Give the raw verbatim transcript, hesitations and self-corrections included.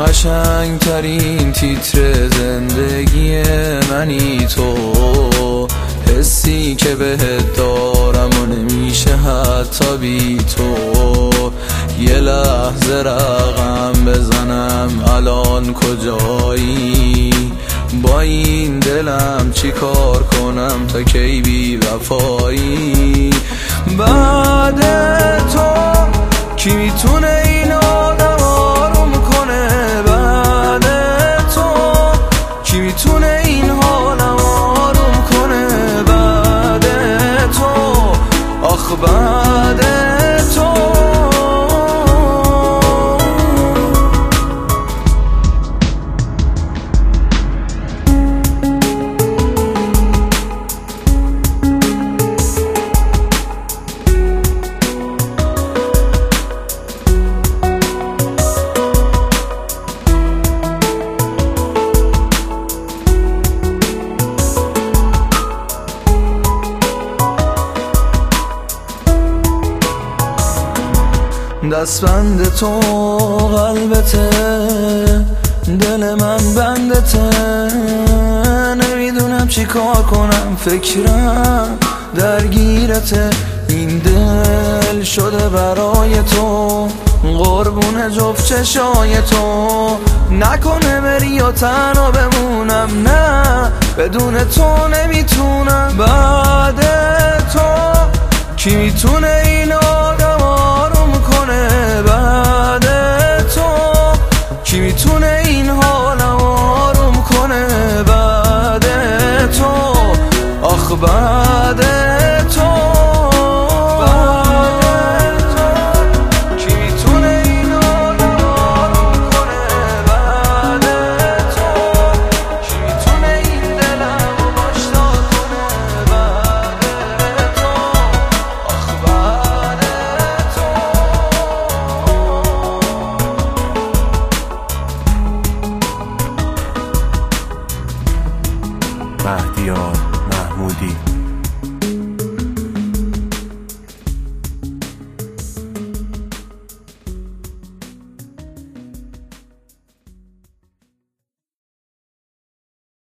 قشنگ ترین تیتر زندگی منی تو، حسی که بهت دارم و نمیشه حتی بی تو. یه لحظه رقم بزنم الان کجایی، با این دلم چی کار کنم تا کی بی وفایی. بعد تو کی میتونه این آدم آروم کنه، بعد تو کی میتونه این حالم آروم کنه، بعد تو آخ بعد تو. دستبند تو قلبته، دل من بندته، نمیدونم چی کار کنم، فکرم درگیرته. این دل شده برای تو، قربون جفت چشای تو. نکنه بری و تنها بمونم، نه بدون تو نمیتونم. بعد تو کی میتونه این آدم آروم کنه، بعد تو کی میتونه این حالم آروم کنه، بعد تو آخ بعد تو. مهدیار محمودی.